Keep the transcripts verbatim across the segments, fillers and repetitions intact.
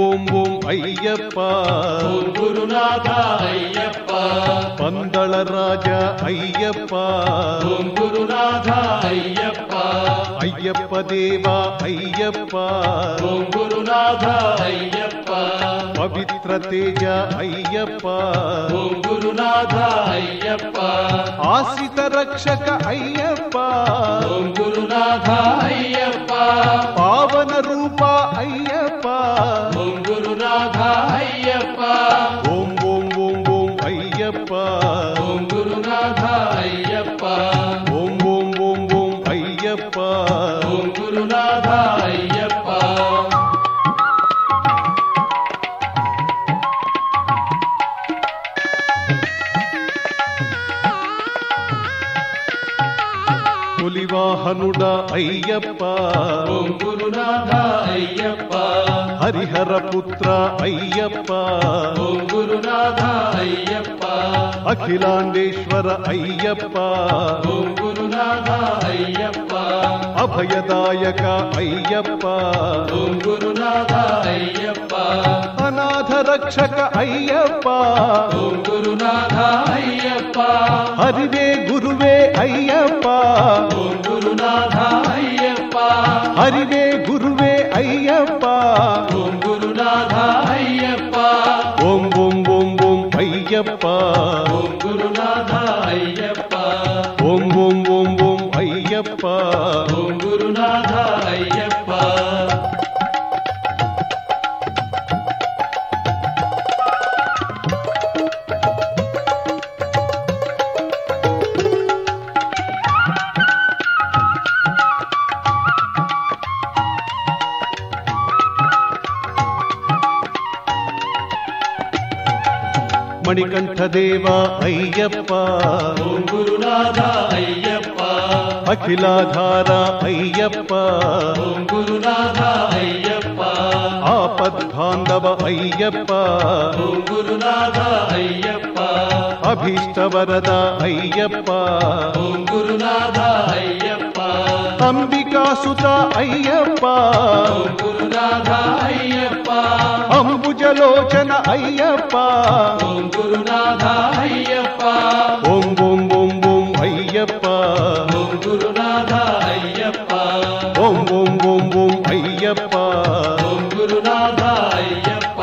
ఓం ఓం అయ్యప్ప ఓం గురునాథ అయ్యప్ప పందళ రాజా అయ్యప్ప ఓం గురునాథ అయ్యప్ప అయ్యప్ప దేవా అయ్యప్ప ఓం గురునాథ అయ్యప్ప పవిత్ర తేజ అయ్యప్ప ఓం గురునాథ అయ్యప్ప ఆశ్రిత రక్షక అయ్యప్ప ఓం గురునాథ అయ్యప్ప పావన రూప అయ్యప్ప ఓం గురునాథ అయ్యప్ప ఓం ఓం ఓం ఓం అయ్యప్ప ఓం గురునాథ అయ్యప్ప ఓం ఓం ఓం ఓం అయ్యప్ప ఓం గురునాథ అయ్యప్ప పులివాహనుడ అయ్యప్ప ఓం గురునాథ అయ్యప్ప హరిహర పుత్ర అయ్యప్ప ఓం గురునాథ అయ్యప్ప అఖిలాండేశ్వర అయ్యప్ప ఓం గురునాథ అయ్యప్ప అభయదాయక అయ్యప్ప ఓం గురునాథ అయ్యప్ప అనాథ రక్షక అయ్యప్ప ఓం గురునాథ అయ్యప్ప హరివే గురువే అయ్యప్ప ఓం గురునాథ అయ్యప్ప హరివే గురువే అయ్యప్ప ఓం గురునాథ అయ్యప్ప ఓం ఓం ఓం ఓం అయ్యప్ప ఓం గురునాథ అయ్యప్ప ఓం ఓం ఓం ఓం అయ్యప్ప ఓం గురునాథ అయ్యప్ప మణికంఠదేవా అయ్యప్ప ఓం గురునాథ అయ్యప్ప అఖిలాధార అయ్యప్ప ఓం గురునాథ అయ్యప్ప ఆపద్బాంధవ అయ్యప్ప ఓం గురునాథ అయ్యప్ప అభీష్టవరద అయ్యప్ప ఓం గురునాథ అయ్యప్ప అంబికాసుత అయ్యప్ప ఓం గురునాథ అయ్యప్ప అంబుజలోచన అయ్యప్ప ఓం గురునాథ అయ్యప్ప ఓం ఓం ఓం ఓం అయ్యప్ప ఓం గురునాథ అయ్యప్ప ఓం ఓం ఓం ఓం అయ్యప్ప ఓం గురునాథ అయ్యప్ప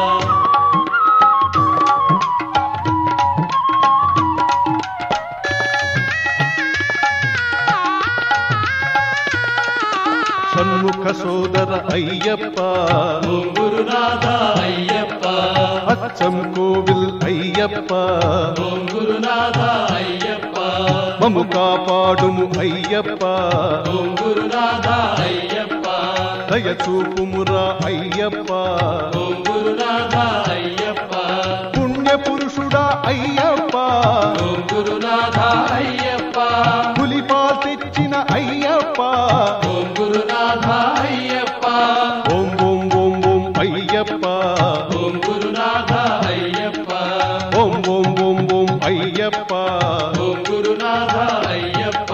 షణ్ముఖ సోదర అయ్యప్ప ఓం గురునాథ అయ్యప్ప అచ్చం కోవిల్ అయ్యప్ప ఓం గురునాథ అయ్యప్ప మము కాపాడుము అయ్యప్ప ఓం గురునాథ అయ్యప్ప దయచూపుమురా అయ్యప్ప ఓం గురునాథ అయ్యప్ప పుణ్య పురుషుడా అయ్యప్ప ఓం గురునాథ అయ్యప్ప పులిపాల్ తెచ్చిన అయ్యప్ప ఓం గురునాథ అయ్యప్ప ఓం ఓం ఓం ఓం అయ్యప్ప ఓం గురునాథ అయ్యప్ప ఓం ఓం ఓం ఓం అయ్యప్ప ఓం గురునాథ అయ్యప్ప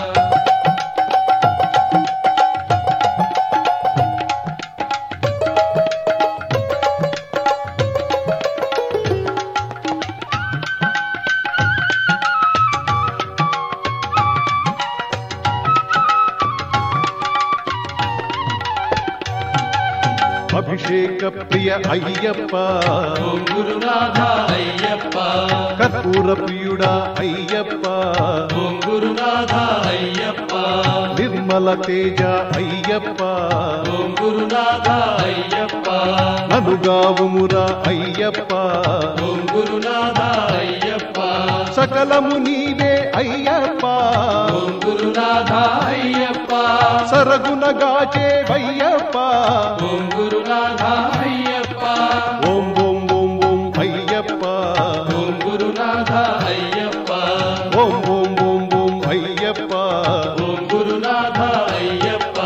అభిషేక ప్రియ అయ్యప్ప ఓం గురునాథ అయ్యప్ప కర్పూర ప్రియుడా అయ్యప్ప ఓం గురునాథ అయ్యప్ప నిర్మల తేజ అయ్యప్ప ఓం గురునాథ అయ్యప్ప నలుగావుమురా అయ్యప్ప ఓం గురునాథ అయ్యప్ప సకలము నీవే అయ్యప్ప ఓం గురునాథ అయ్యప్ప సరగునగాచే వయ్యప్ప ఓం గురునాథ అయ్యప్ప ఓం ఓం ఓం ఓం అయ్యప్ప ఓం గురునాథ అయ్యప్ప ఓం ఓం ఓం ఓం అయ్యప్ప ఓం గురునాథ అయ్యప్ప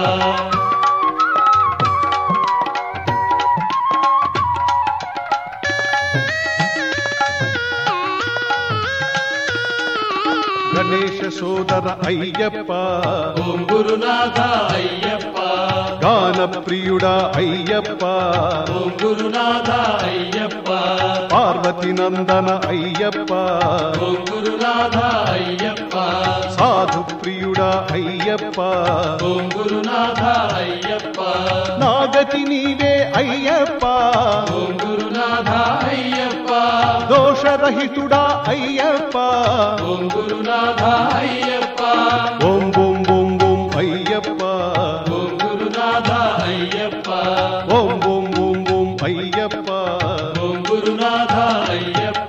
గణేశ సోదర అయ్యప్ప ఓం గురునాథ అయ్యప్ప గాన ప్రియుడా అయ్యప్ప ఓం గురునాథ అయ్యప్ప పార్వతి నందన అయ్యప్ప ఓం గురునాథ అయ్యప్ప సాధు ప్రియుడా అయ్యప్ప ఓం గురునాథ అయ్యప్ప నాగతి నీవే అయ్యప్ప ఓం గురునాథ అయ్యప్ప దోషరహితుడా అయ్యప్ప ఓం గురునాథ అయ్యప్ప ఓం ఓం ఓం ఓం అయ్యప్ప ఓం గురునాథ అయ్యప్ప ఓం ఓం ఓం ఓం అయ్యప్ప ఓం గురునాథ అయ్యప్ప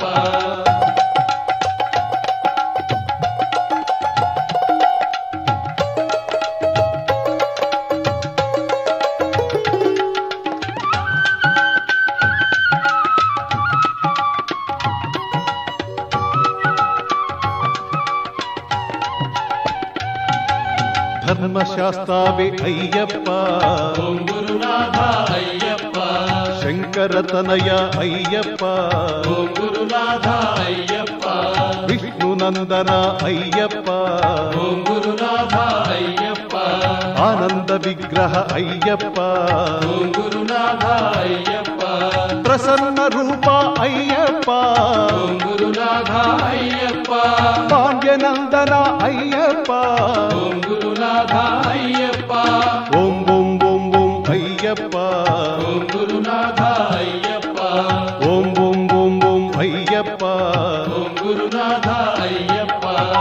ధర్మశాస్త్రావే అయ్యప్ప ఓం గురునాథ అయ్యప్ప శంకరతనయ అయ్యప్ప ఓం గురునాథ అయ్యప్ప విష్ణునందన అయ్యప్ప ఓం గురునాథ అయ్యప్ప ఆనంద విగ్రహ అయ్యప్ప ఓం గురునాథ అయ్యప్ప ప్రసన్న రూప అయ్యప్ప ఓం గురునాథ అయ్యప్ప పాండ్యనందన అయ్యప్ప ఓం గురునాథ అయ్యప్ప ఓం ఓం ఓం ఓం అయ్యప్ప ఓం గురునాథ అయ్యప్ప ఓం ఓం ఓం ఓం అయ్యప్ప ఓం గురునాథ అయ్యప్ప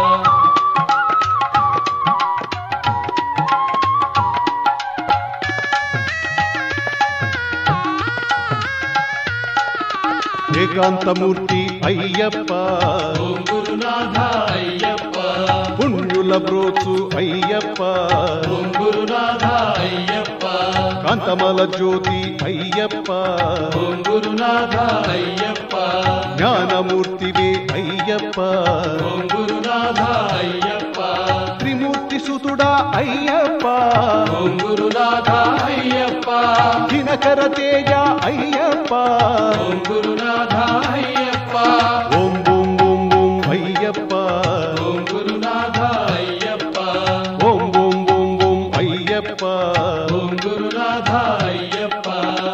ఏకాంతమూర్తి అయ్యప్ప ఓం గురునాథ అయ్యప్ప పుణ్యుల బ్రోచు అయ్యప్ప ఓం గురునాథ అయ్యప్ప కాంతమల జ్యోతి అయ్యప్ప ఓం గురునాథ అయ్యప్ప జ్ఞానమూర్తివే అయ్యప్ప ఓం గురునాథ అయ్యప్ప త్రిమూర్తి సుతుడా అయ్యప్ప ఓం గురునాథ అయ్యప్ప దినకర తేజ అయ్యప్ప ఓం గురునాథ అయ్యప్ప ఓం ఓం ఓం ఓం అయ్యప్ప ఓం గురునాథ అయ్యప్ప ఓం ఓం ఓం ఓం అయ్యప్ప ఓం గురునాథ అయ్యప్ప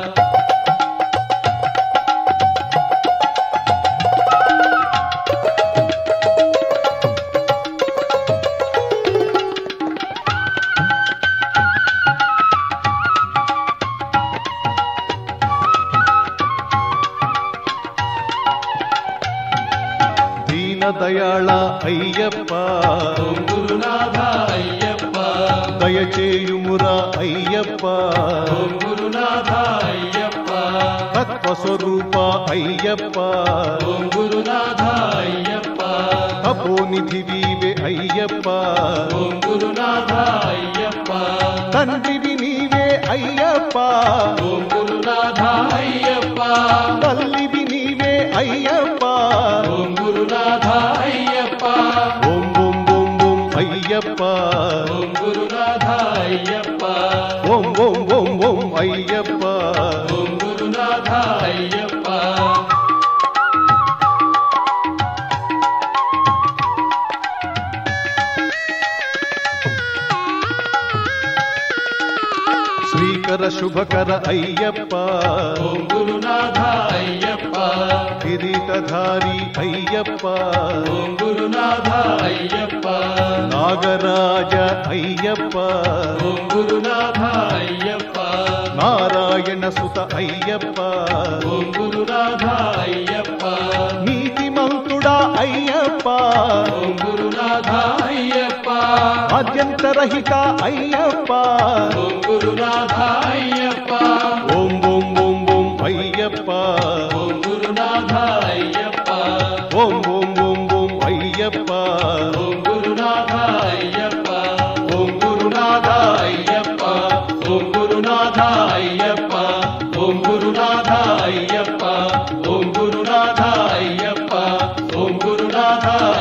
దీనదయాళ అయ్యప్ప ఓం గురునాథ అయ్యప్ప దయచేయుమురా అయ్యప్ప ఓం గురునాథ అయ్యప్ప తత్వస్వరూప అయ్యప్ప ఓం గురునాథ అయ్యప్ప తపోనిధి వీవే అయ్యప్ప ఓం గురునాథ అయ్యప్ప తండ్రివి నీవే అయ్యప్ప ఓం గురునాథ అయ్యప్ప తల్లివి నీవే అయ్యప్ప ఓం గురునాథ అయ్యప్ప ఓం ఓం ఓం ఓం అయ్యప్ప ఓం గురునాథ అయ్యప్ప ఓం ఓం ఓం ఓం అయ్యప్ప ఓం గురునాథ అయ్యప్ప శ్రీకర శుభకర అయ్యప్ప ఓం గురునాథ అయ్యప్ప కిరీటధారి అయ్యప్ప ఓం గురునాథ అయ్యప్ప నాగరాజ అయ్యప్ప ఓం గురునాథ అయ్యప్ప నారాయణ సుత అయ్యప్ప ఓం గురునాథ అయ్యప్ప నీతిమంతుడా అయ్యప్ప ఓం గురునాథ అయ్యప్ప ఆద్యంతరహిత అయ్యప్ప ఓం గురునాథ అయ్యప్ప ఓం ఓం ఓం ఓం అయ్యప్ప ఓం గురునాథ అయ్యప్ప ఓం ఓం ఓం ఓం అయ్యప్ప ఓం గురునాథ అయ్యప్ప ఓం గురునాథ అయ్యప్ప ఓం గురునాథ అయ్యప్ప ఓం గురునాథ అయ్యప్ప ఓం గురునాథ అయ్యప్ప ఓం గురునాథ